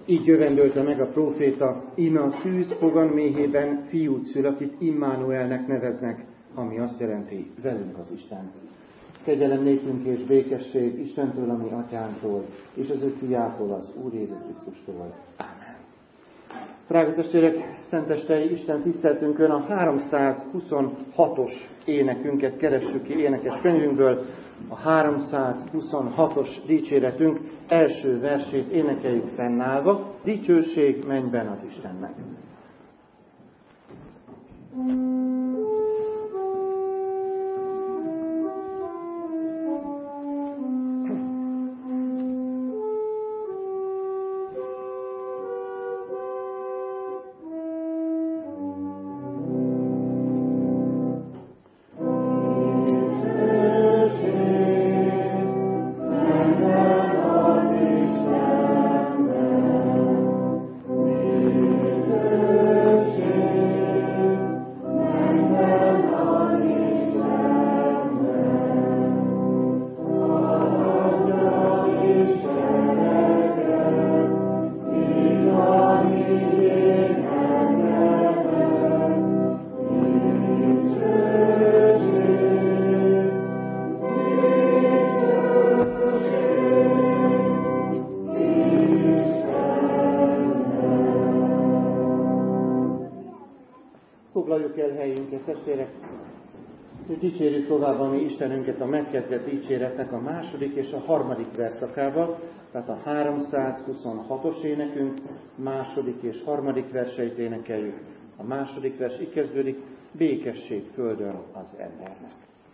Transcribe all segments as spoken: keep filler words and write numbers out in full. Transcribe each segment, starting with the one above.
Így jövendölte meg a próféta, íme a szűz fogan méhében fiút szül, akit Immanuelnek neveznek, ami azt jelenti, velünk az Isten. Kegyelem nékünk és békesség Istentől, ami atyánktól, és az ő fiától, az Úr Jézus Krisztustól. Ámen. Drága testvérek, szentestei Isten tiszteltünkön a háromszázhuszonhatos énekünket keressük ki énekes könyvünkből. A háromszázhuszonhatos dicséretünk első versét énekeljük fennállva, dicsőség mennyben az Istennek. Foglaljuk el helyünket, testvérek, és dicsérjük tovább a mi Istenünket a megkezdett dicséretnek a második és a harmadik verszakával, tehát a háromszázhuszonhatos énekünk második és harmadik verseit énekeljük. A második vers így kezdődik, békesség földön az embernek.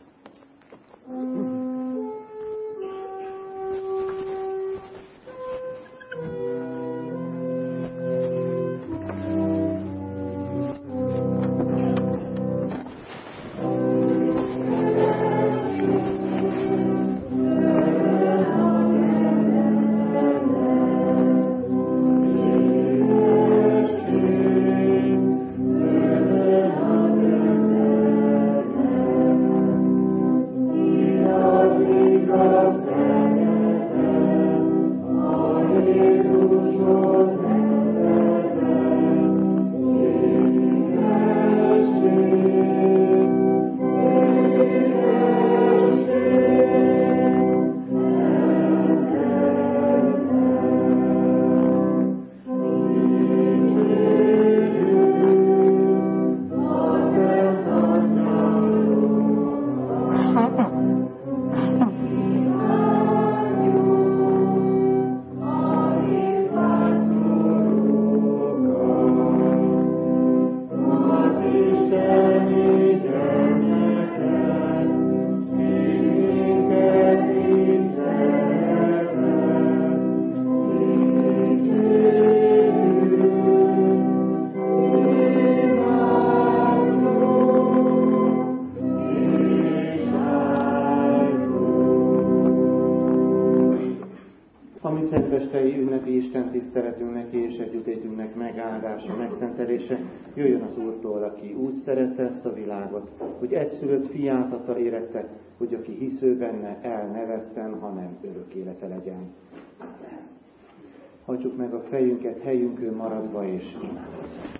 Tiszteletünknek és együttétünknek megáldása, megszentelése jöjjön az Úrtól, aki úgy szerette ezt a világot, hogy egyszülött fiát adta érette, hogy aki hisző benne, el ne vesszen, hanem örök élete legyen. Amen. Hajtsuk meg a fejünket helyünkön maradva és imádkozzunk.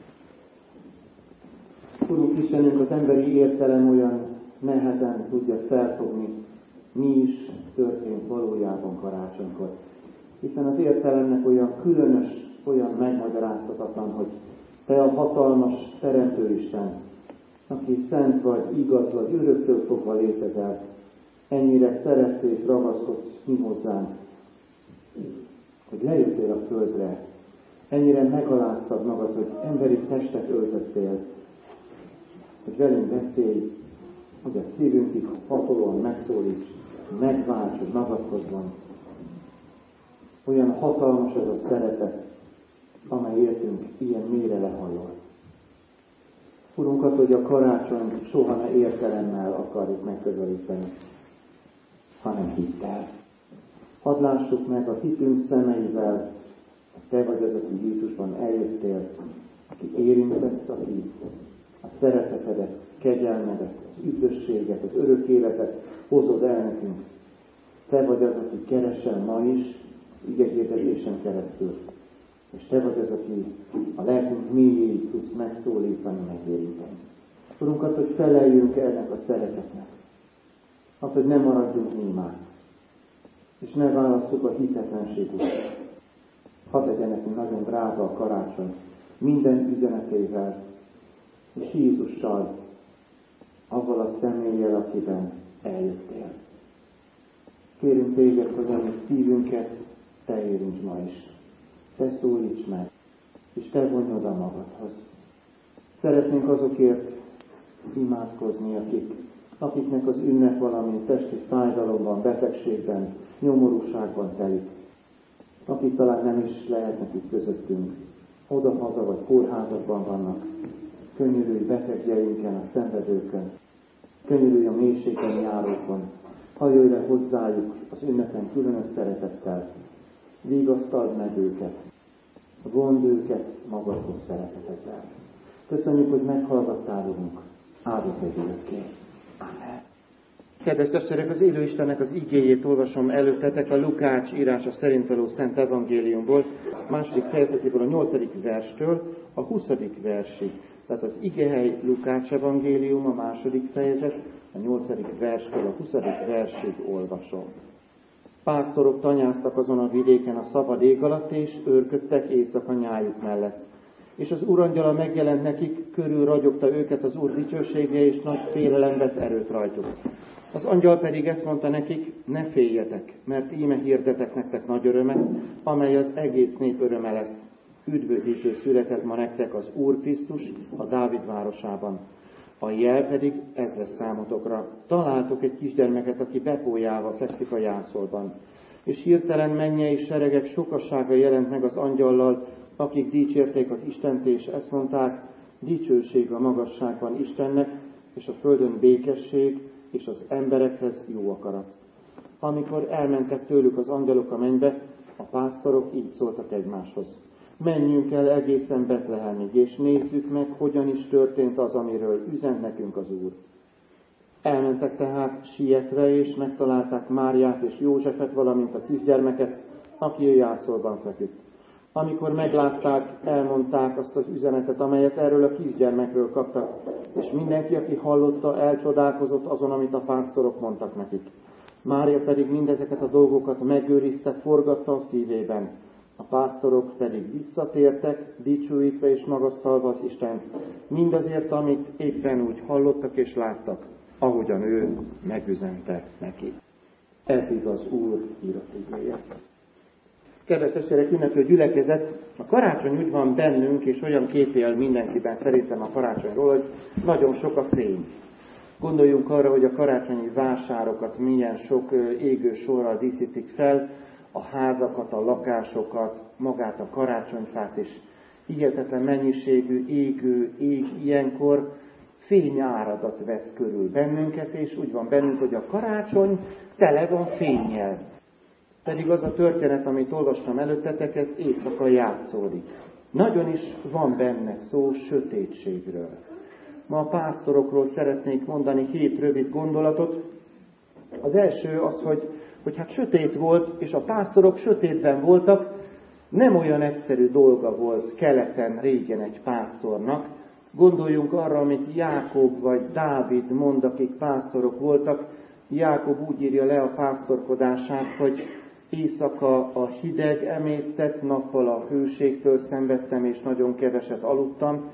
Urunk Istenünk, az emberi értelem olyan nehezen tudja felfogni, mi is történt valójában karácsonykor. Hiszen az értelemnek olyan különös, olyan megmagyarázhatatlan, hogy Te a hatalmas Teremtő Isten, aki szent vagy, igaz vagy, öröktől fogva létezel, ennyire szeretsz és ragaszkodsz mi hozzánk, hogy lejöttél a földre, ennyire megaláztad magad, hogy emberi testet öltöttél, hogy velünk beszélj, hogy a szívünkig hatolóan megszólíts, megválts, hogy magadkozzon. Olyan hatalmas ez a szeretet, amely értünk ilyen mélyre lehajol. Urunk, azt, hogy a karácsonyt soha ne értelemmel akarjuk megközelíteni, hanem hittel. Hadd lássuk meg a hitünk szemeivel, hogy Te vagy az, aki Jézusban eljöttél, aki érintesz, aki a szeretetedet, kegyelmedet, az üdvösséget, az örök életet hozod el nekünk. Te vagy az, aki keresel ma is, igehirdetésen keresztül. És Te vagy az, aki a lelkünk mélyéig tudsz megszólítani, megérinteni. Urunk, azt, hogy feleljünk ennek a szeretetnek. Azt, hogy ne maradjunk némán. És ne válasszuk a hitetlenség utat. Hadd legyen nekünk nagyon drága a karácsony minden üzenetével, és Jézussal, avval a személlyel, akiben eljöttél. Kérünk Téged, hogy a mi szívünket Te érints ma is. Te szólíts meg, és Te vonj oda magadhoz. Szeretnénk azokért imádkozni, akik, akiknek az ünnep valami testi fájdalomban, betegségben, nyomorúságban telik. Akik talán nem is lehetnek itt közöttünk, oda-haza vagy kórházakban vannak. Könyörülj betegjeinken, a szenvedőkön, könyörülj a mélységen járókon, hajolj le hozzájuk az ünnepen különös szeretettel, vigasztald meg őket, vond őket magadhoz szereteteddel. Köszönjük, hogy meghallgattál, Urunk, áldott egy örökké. Amen. Kedves testvérek, az élő Istennek az igéjét olvasom előttetek a Lukács írása szerint való Szent Evangéliumból, második fejezetéből a nyolcadik verstől a huszadik versig. Tehát az igehely Lukács Evangélium, a második fejezet, a nyolcadik verstől a huszadik versig olvasom. Pásztorok tanyáztak azon a vidéken a szabad ég alatt, és őrködtek éjszaka nyájuk mellett. És az Úrangyala megjelent nekik, körül ragyogta őket az Úr dicsősége, és nagy félelem vett erőt rajtuk. Az angyal pedig ezt mondta nekik, ne féljetek, mert íme hirdetek nektek nagy örömet, amely az egész nép öröme lesz. Üdvözítő született ma nektek az Úr Krisztus a Dávid városában. A jel pedig ez lesz számotokra. Találtok egy kisgyermeket, aki bepójálva fekszik a jászolban. És hirtelen mennyei seregek sokassága jelent meg az angyallal, akik dicsérték az Istent, és ezt mondták, dicsőség a magasságban Istennek, és a földön békesség, és az emberekhez jó akarat. Amikor elmentek tőlük az angyalok a mennybe, a pásztorok így szóltak egymáshoz. Menjünk el egészen Betlehemig, és nézzük meg, hogyan is történt az, amiről üzent nekünk az Úr. Elmentek tehát sietve, és megtalálták Máriát és Józsefet, valamint a kisgyermeket, aki a jászolban feküdt. Amikor meglátták, elmondták azt az üzenetet, amelyet erről a kisgyermekről kaptak, és mindenki, aki hallotta, elcsodálkozott azon, amit a pásztorok mondtak nekik. Mária pedig mindezeket a dolgokat megőrizte, forgatta a szívében. A pásztorok pedig visszatértek, dicsőítve és magasztalva az Istent, mindazért, amit éppen úgy hallottak és láttak, ahogyan ő megüzente neki. Eddig az Úr írott igéje. Kedves testvérek, ünneplő gyülekezet, a karácsony úgy van bennünk, és olyan kép él mindenkiben szerintem a karácsonyról, hogy nagyon sok a fény. Gondoljunk arra, hogy a karácsonyi vásárokat milyen sok égő sorral díszítik fel, a házakat, a lakásokat, magát a karácsonyfát, és hihetetlen mennyiségű égő ég ilyenkor fényáradat vesz körül bennünket, és úgy van bennünk, hogy a karácsony tele van fénnyel. Pedig az a történet, amit olvastam előttetek, ez éjszaka játszódik. Nagyon is van benne szó sötétségről. Ma a pásztorokról szeretnék mondani hét rövid gondolatot. Az első az, hogy, hogy hát sötét volt, és a pásztorok sötétben voltak. Nem olyan egyszerű dolga volt keleten régen egy pásztornak. Gondoljunk arra, amit Jákob vagy Dávid mond, akik pásztorok voltak. Jákob úgy írja le a pásztorkodását, hogy éjszaka a hideg emésztett, nappal a hőségtől szenvedtem, és nagyon keveset aludtam.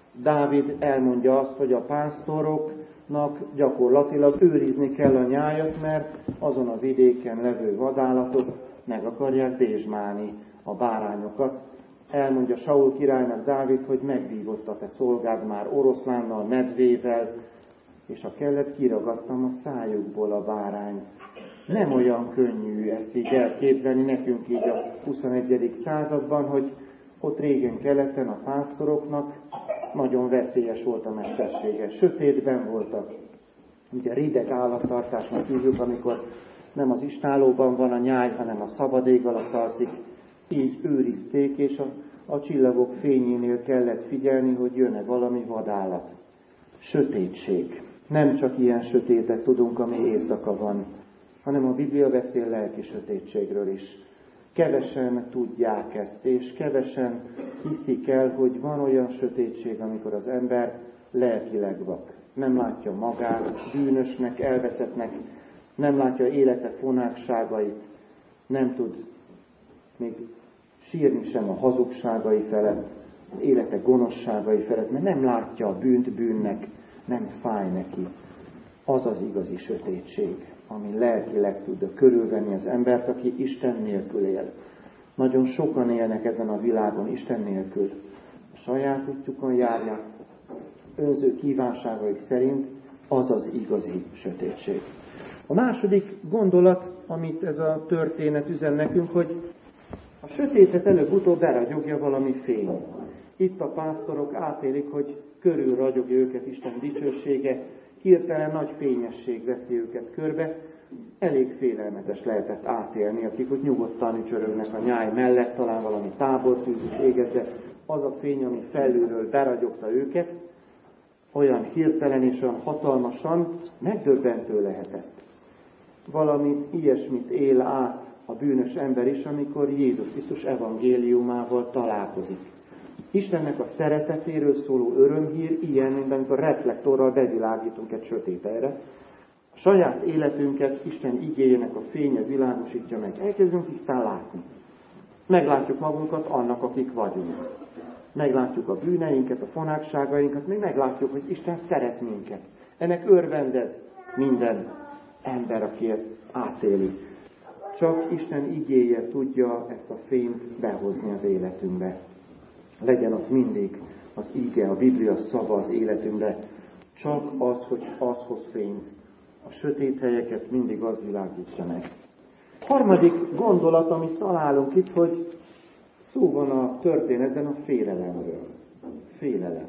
Dávid elmondja azt, hogy a pásztoroknak gyakorlatilag őrizni kell a nyájat, mert azon a vidéken levő vadállatok meg akarják dézsmálni a bárányokat. Elmondja Saul királynak Dávid, hogy megvívott a te szolgád már oroszlánnal, medvével, és ha kellett, kiragadtam a szájukból a bárányt. Nem olyan könnyű ezt így elképzelni nekünk így a huszonegyedik században, hogy ott régen keleten a pásztoroknak nagyon veszélyes volt a mestersége. Sötétben voltak. Ugye rideg állattartásnak hívjuk, amikor nem az istálóban van a nyáj, hanem a szabad ég alatt alszik. Így őrizték, és a, a csillagok fényénél kellett figyelni, hogy jön-e valami vadállat. Sötétség. Nem csak ilyen sötétet tudunk, ami éjszaka van, hanem a Biblia beszél lelki sötétségről is. kevesen tudják ezt, és kevesen hiszik el, hogy van olyan sötétség, amikor az ember lelkileg vak. Nem látja magát bűnösnek, elveszettnek, nem látja élete fonákságait, nem tud még sírni sem a hazugságai felett, az élete gonoszságai felett, mert nem látja a bűnt bűnnek, nem fáj neki. Az az igazi sötétség, ami lelkileg tudja körülvenni az embert, aki Isten nélkül él. Nagyon sokan élnek ezen a világon Isten nélkül. A saját útjukon járják, önző kívánságaik szerint, az az igazi sötétség. A második gondolat, amit ez a történet üzen nekünk, hogy a sötétet előbb-utóbb beragyogja valami fény. Itt a pásztorok átélik, hogy körül ragyogja őket Isten dicsősége, hirtelen nagy fényesség veszi őket körbe. Elég félelmetes lehetett átélni, akik ott nyugodtan ücsörögnek a nyáj mellett, talán valami tábortűz is égett, de az a fény, ami felülről beragyogta őket, olyan hirtelen és olyan hatalmasan megdöbbentő lehetett. Valami ilyesmit él át a bűnös ember is, amikor Jézus Krisztus evangéliumával találkozik. Istennek a szeretetéről szóló örömhír ilyen, mint amikor reflektorral bevilágítunk egy sötét helyre. A saját életünket Isten igéjének a fénye világosítja meg. Elkezdünk tisztán látni. Meglátjuk magunkat annak, akik vagyunk. Meglátjuk a bűneinket, a fonákságainkat, még meglátjuk, hogy Isten szeret minket. Ennek örvendez minden ember, aki ezt átéli. Csak Isten igéje tudja ezt a fényt behozni az életünkbe. Legyen ott mindig az ige, a Biblia szava az életünkbe. Csak az, hogy az hoz fényt. A sötét helyeket mindig az világítja meg. Harmadik gondolat, amit találunk itt, hogy szó van a történetben a félelemről. Félelem.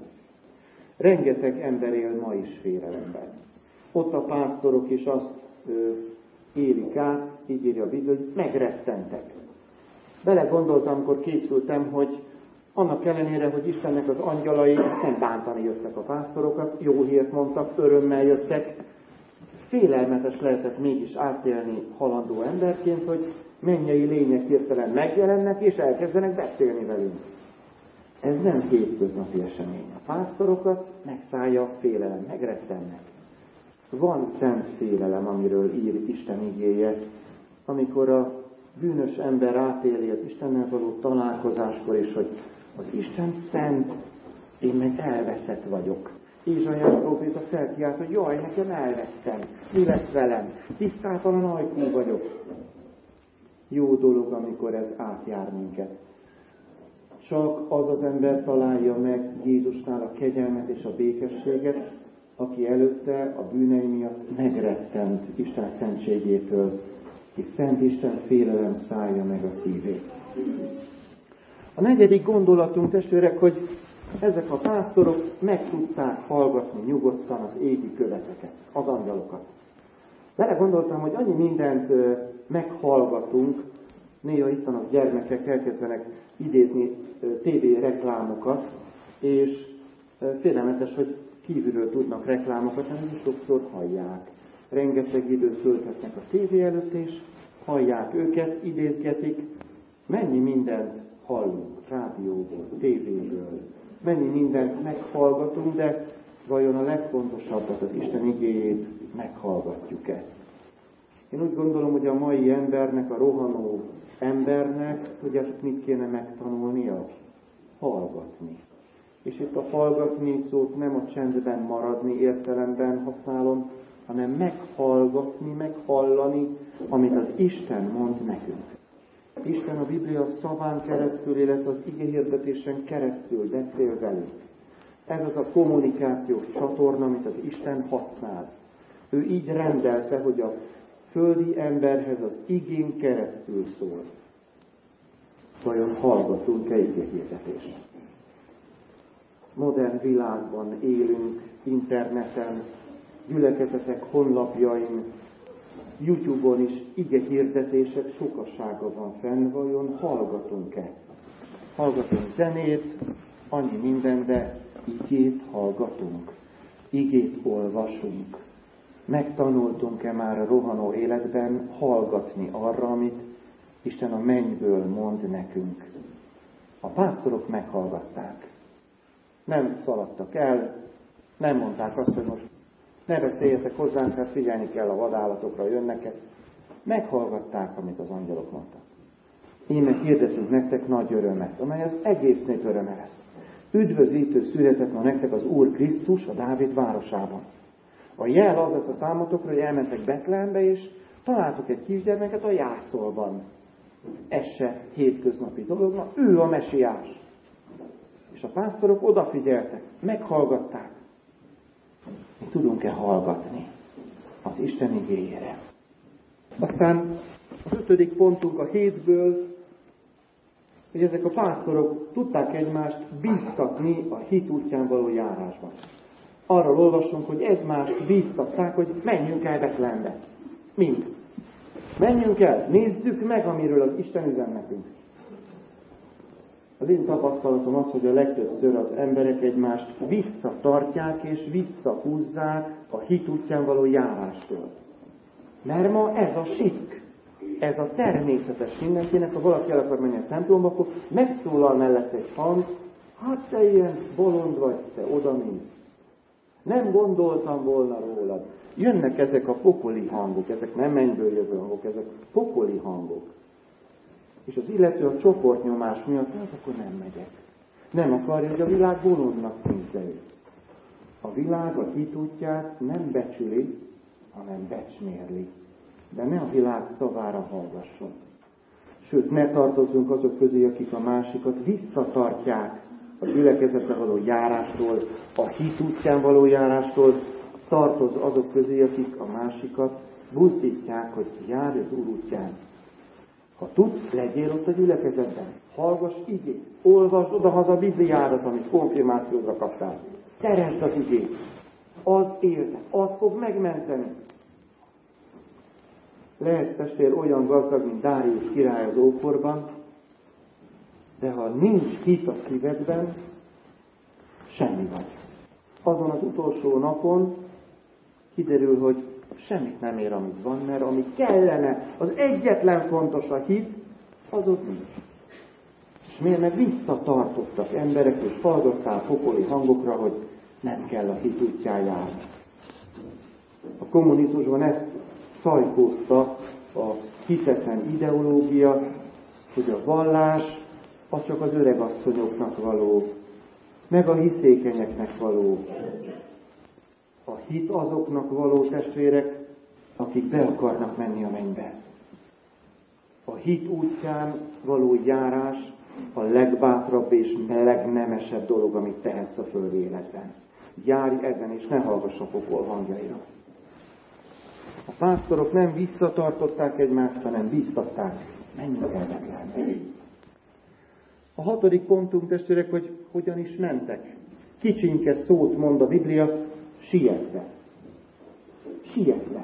Rengeteg ember él ma is félelemben. Ott a pásztorok is azt ö, élik át, így írja a Biblia, hogy megrettentek. Belegondoltam, amikor készültem, hogy annak ellenére, hogy Istennek az angyalai nem bántani jöttek a pásztorokat, jó hírt mondtak, örömmel jöttek, félelmetes lehetett mégis átélni halandó emberként, hogy mennyei lények hirtelen megjelennek, és elkezdenek beszélni velünk. Ez nem hétköznapi esemény. A pásztorokat megszállja a félelem, megrettennek. Van szent félelem, amiről ír Isten igéje, amikor a bűnös ember átéli az Istennel való találkozáskor is, hogy az Isten szent, én meg elveszett vagyok. Ézsaiás próféta felkiált, hogy jaj, nekem elvesztem, mi lesz velem, tisztátalan ajkú vagyok. Jó dolog, amikor ez átjár minket. Csak az az ember találja meg Jézusnál a kegyelmet és a békességet, aki előtte a bűnei miatt megrettent Isten szentségétől, és szent Isten félelem szállja meg a szívét. A negyedik gondolatunk, testvérek, hogy ezek a pásztorok meg tudták hallgatni nyugodtan az égi követeket, az angyalokat. Bele gondoltam, hogy annyi mindent meghallgatunk, néha itt van a gyermekek elkezdenek idézni tévé reklámokat, és félelmetes, hogy kívülről tudnak reklámokat, hanem is sokszor hallják. Rengeteg időt tölthetnek a tévé előtt, és hallják őket, idézgetik. Mennyi mindent hallunk rádióból, tévéből, mennyi mindent meghallgatunk, de vajon a legfontosabbat, az Isten igéjét meghallgatjuk-e? Én úgy gondolom, hogy a mai embernek, a rohanó embernek, tudjátok, mit kéne megtanulnia? Hallgatni. És itt a hallgatni szót nem a csendben maradni értelemben használom, hanem meghallgatni, meghallani, amit az Isten mond nekünk. Isten a Biblia szaván keresztül, illetve az igehirdetésen keresztül beszél velünk. Ez az a kommunikációs csatorna, amit az Isten használ. Ő így rendelte, hogy a földi emberhez az igén keresztül szól. Vajon hallgatunk-e igehirdetést? Modern világban élünk, interneten, gyülekezetek honlapjain, YouTube-on is igehirdetések sokasága van fenn, vajon hallgatunk-e? Hallgatunk zenét, annyi minden, de igét hallgatunk, igét olvasunk. Megtanultunk-e már a rohanó életben hallgatni arra, amit Isten a mennyből mond nekünk. A pásztorok meghallgatták. Nem szaladtak el, nem mondták azt, hogy most ne beszéljetek hozzánk, mert figyelni kell, a vadállatokra jönnek. Meghallgatták, amit az angyalok mondtak. Íme hirdetünk nektek nagy örömet, amely az egész nép öröme lesz. Üdvözítő született ma nektek az Úr Krisztus a Dávid városában. A jel az lesz a számotokra, hogy elmentek Betlehembe, és találtok egy kisgyermeket a jászolban. Ez se hétköznapi dolog, na ő a mesiás. És a pásztorok odafigyeltek, meghallgatták. Mi tudunk-e hallgatni az Isten igéjére? Aztán az ötödik pontunk a hétből, hogy ezek a pásztorok tudták egymást bíztatni a hit útján való járásban. Arról olvasunk, hogy egymást bíztatták, hogy menjünk el Betlehembe. Mind. Menjünk el, nézzük meg, amiről az Isten üzen nekünk. Az én tapasztalatom az, hogy a legtöbbször az emberek egymást visszatartják és visszahúzzák a hit útján való járástól. Mert ma ez a sikk, ez a természetes mindenkinek, ha valaki el akar menni a templomba, akkor megszólal mellett egy hang, hát te ilyen bolond vagy, te oda mész. Nem gondoltam volna rólad. Jönnek ezek a pokoli hangok, ezek nem mennyből jövő hangok, ezek pokoli hangok. És az illető a csoportnyomás miatt, hát akkor nem megyek. Nem akarja, hogy a világ bolondnak nézze őt. A világ a hit útját nem becsüli, hanem becsmérli. De ne a világ szavára hallgasson. Sőt, ne tartozzunk azok közé, akik a másikat visszatartják a gyülekezetbe való járástól, a hit útján való járástól, tartoz azok közé, akik a másikat buzdítják, hogy járj az Úr útján. Ha tudsz, legyél ott a gyülekezetben. Hallgass igét. Olvasd oda-haza Bibliádat, amit konfirmációra kaptál. Teremtsd az igét. Az éltet. Az fog megmenteni. Lehet testvér olyan gazdag, mint Dárius király az ókorban, de ha nincs hit a szívedben, semmi vagy. Azon az utolsó napon kiderül, hogy semmit nem ér, amit van, mert ami kellene, az egyetlen fontos a hit, az ott nincs. És miért? Mert visszatartottak emberek, és hallgattál pokoli hangokra, hogy nem kell a hit útján járni. A kommunizmusban ezt szajkózta a hitetlen ideológia, hogy a vallás az csak az öregasszonyoknak való, meg a hiszékenyeknek való. A hit azoknak való, testvérek, akik be akarnak menni a mennybe. A hit útján való járás a legbátrabb és legnemesebb dolog, amit tehetsz a földi életben. Járj ezen, és ne hallgass a pokol hangjaira. A pásztorok nem visszatartották egymást, hanem bíztatták. Menjünk el Betlehembe. A hatodik pontunk, testvérek, hogy hogyan is mentek. Kicsinke szót mond a Biblia, sietve. Sietve.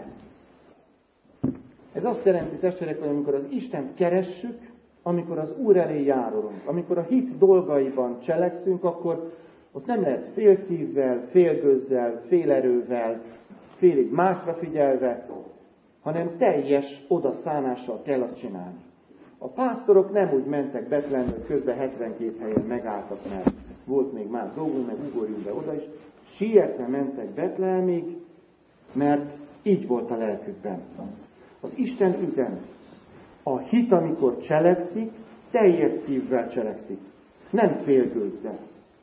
Ez azt jelenti, testvérek, hogy amikor az Istent keressük, amikor az Úr elé járulunk, amikor a hit dolgaiban cselekszünk, akkor ott nem lehet fél szívvel, fél gőzzel, fél erővel, félig másra figyelve, hanem teljes odaszánással kell azt csinálni. A pásztorok nem úgy mentek Betlehembe, hogy közben hetvenkét helyen megálltak, mert volt még más dolgunk, meg ugorjunk be oda is. Sietve mentek Betlehemig, mert így volt a lelkükben. Az Isten üzen. A hit, amikor cselekszik, teljes szívvel cselekszik. Nem félgőzzel.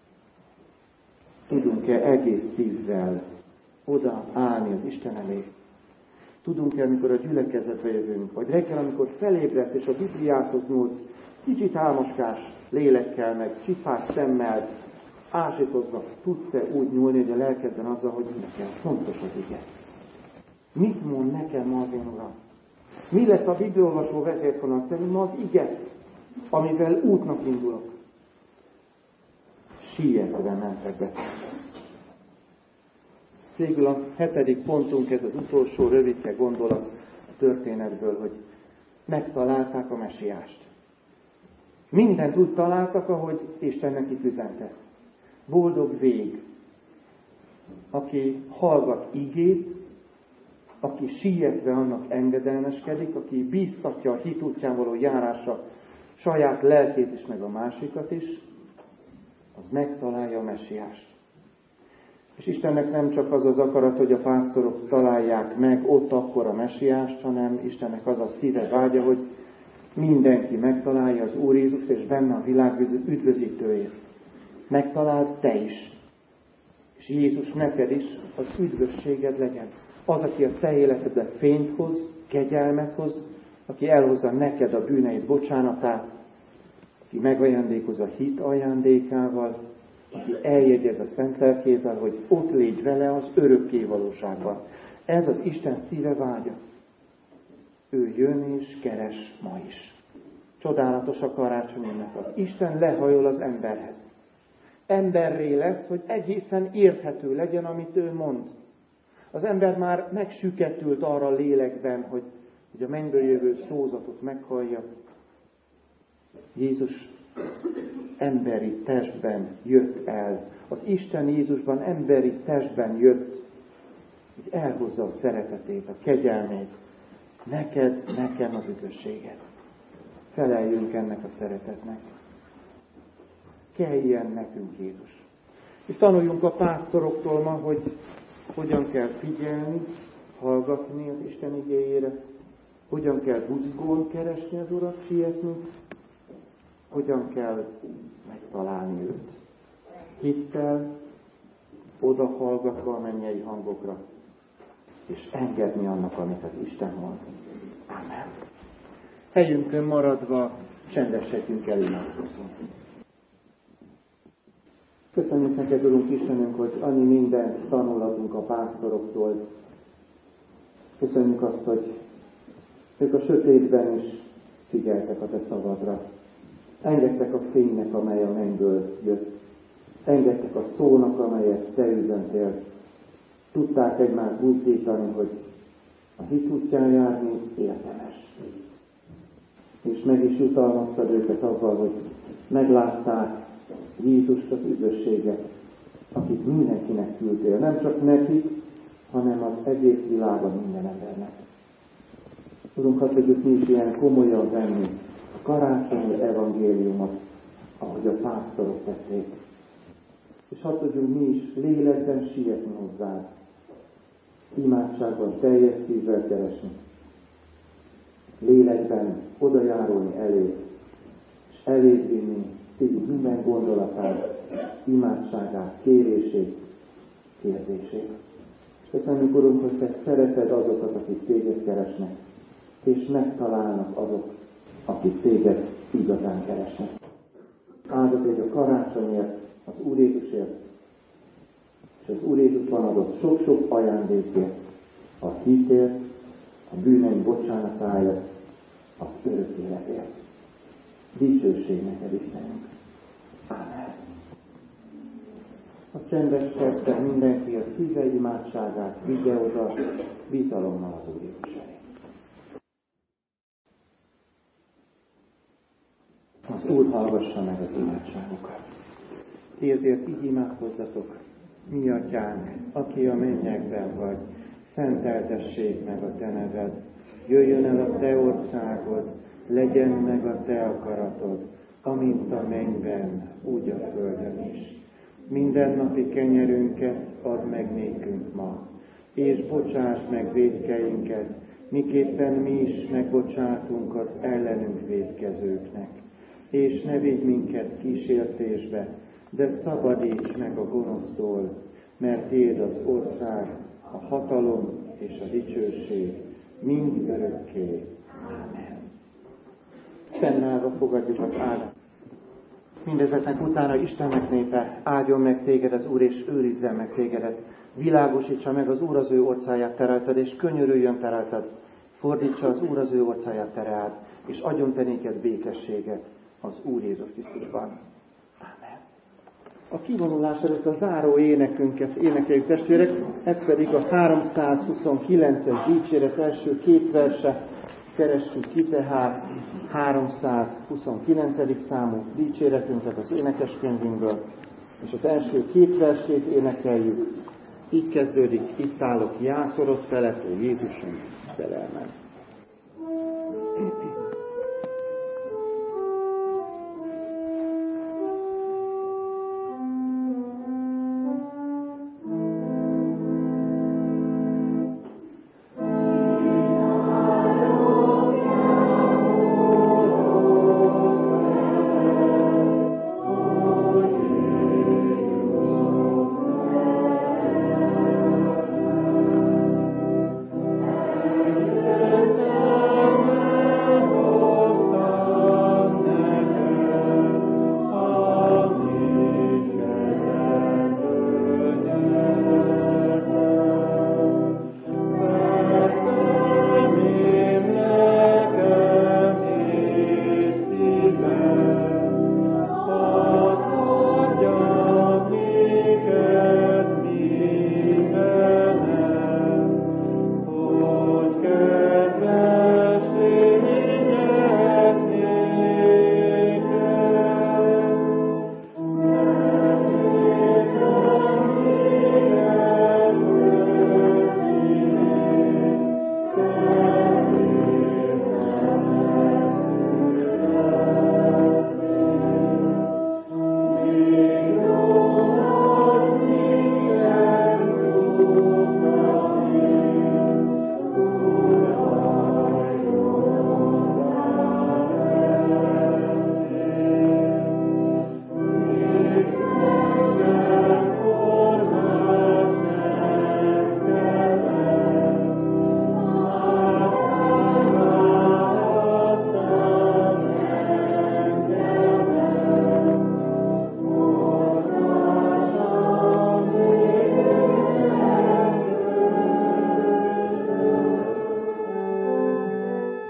Tudunk-e egész szívvel oda állni az Isten elé? Tudunk-e, amikor a gyülekezetbe jövünk, vagy reggel, amikor felébredsz és a Bibliához nyúlsz, kicsit álmoskás lélekkel, meg csipás szemmel, ásítozva, tudsz-e úgy nyúlni, hogy a lelkedben azzal, hogy nekem fontos az ige? Mit mond nekem ma az én Uram? Mi lesz a bibliaolvasó vezérfonal szerint ma az ige, amivel útnak indulok? Sietve mentek be. Végül a hetedik pontunk, ez az utolsó rövidke gondolat a történetből, hogy megtalálták a mesiást. Mindent úgy találtak, ahogy Isten nekik üzente. Boldog vég, aki hallgat igét, aki sietve annak engedelmeskedik, aki bíztatja a hit útján való járásra saját lelkét is, meg a másikat is, az megtalálja a messiást. És Istennek nem csak az az akarat, hogy a pásztorok találják meg ott akkor a messiást, hanem Istennek az a szíve vágya, hogy mindenki megtalálja az Úr Jézust, és benne a világ üdvözítőjét. Megtalálsz te is. És Jézus neked is az üdvösséged legyen. Az, aki a te életedbe fényt hoz, kegyelmet hoz, aki elhozza neked a bűneid bocsánatát, aki megajándékoz a hit ajándékával, aki eljegyez a szent lelkével, hogy ott légy vele az örökké valóságban. Ez az Isten szíve vágya. Ő jön és keres ma is. Csodálatos a karácsony ünnep. Az Isten lehajol az emberhez. Emberré lesz, hogy egészen érthető legyen, amit ő mond. Az ember már megsüketült arra a lélekben, hogy, hogy a mennyből jövő szózatot meghallja. Jézus emberi testben jött el. Az Isten Jézusban emberi testben jött, hogy elhozza a szeretetét, a kegyelmét. Neked, nekem az üdvösséget. Feleljünk ennek a szeretetnek. Keljen nekünk Jézus. És tanuljunk a pásztoroktól ma, hogy hogyan kell figyelni, hallgatni az Isten igéjére, hogyan kell buzgón keresni az Urat, sietni, hogyan kell megtalálni őt. Hittel, oda hallgatva a mennyei hangokra, és engedni annak, amit az Isten mond. Amen. Helyünkön maradva csendesedjünk el, imádkozzunk. Köszönjük neked, Urunk Istenünk, hogy annyi mindent tanulhatunk a pásztoroktól. Köszönjük azt, hogy ők a sötétben is figyeltek a te szavadra. Engedtek a fénynek, amely a mennyből jött. Engedtek a szónak, amelyet te üzentél. Tudták egymást buzdítani, hogy a hit útján járni érdemes. És meg is jutalmaztad őket azzal, hogy meglátták Jézust, az üdvösséget, akit mindenkinek küldtél. Nem csak nekik, hanem az egész világon minden embernek. Urunk, hadd tudjuk mi is ilyen komolyan venni a karácsonyi evangéliumot, ahogy a pásztorok tették. És hadd tudjunk mi is lélekben sietni hozzád, imádságban teljes szívvel keresni, lélekben odajárulni elé, és eléd vinni szív minden gondolatát, imádságát, kérését, kérdését. És köszönjük, Urunk, hogy te szereted azokat, akik téged keresnek, és megtalálnak azok, akik téged igazán keresnek. Áldott egy a karácsonyért, az Úr Jézusért, és az Úr Jézusban adott sok-sok ajándékért, a hitért, a bűneink bocsánatáért, az örök életért. Dicsőség neked, Istenünk. Ámen. A csendes percben mindenki a szíve imádságát vigye oda, bizalommal az Úr Jézus elé. Az Úr hallgassa meg az imádságokat. Ti ezért így imádkozzatok, mi atyánk, aki a mennyekben vagy, szenteltessék meg a te neved, jöjjön el a te országod, legyen meg a te akaratod, amint a mennyben, úgy a földön is. Mindennapi kenyerünket add meg nékünk ma, és bocsásd meg vétkeinket, miképpen mi is megbocsátunk az ellenünk vétkezőknek. És ne vigy minket kísértésbe, de szabadíts meg a gonosztól, mert tiéd az ország, a hatalom és a dicsőség mind örökké. Ámen. Fennállva fogadjuk az áldást. Mindezeknek utána Istennek népe, áldjon meg téged az Úr, és őrizzen meg tégedet. Világosítsa meg az Úr az ő orcáját te rajtad, és könyörüljön te rajtad. Fordítsa az Úr az ő orcáját te reád, és adjon te néked békességet az Úr Jézus Krisztusban. Amen. A kivonulás előtt a záró énekünket énekeljük, testvérek, ez pedig a háromszázhuszonkilences dicséret első két verse. Keressük ki tehát háromszázhuszonkilencedik számú dicséretünket az énekeskönyvünkből, és az első két versét énekeljük. Így kezdődik, itt állok jászorod felett, ó Jézusom, szerelmem.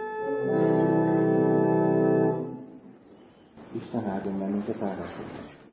Isten áldjon bennünket áldásokra.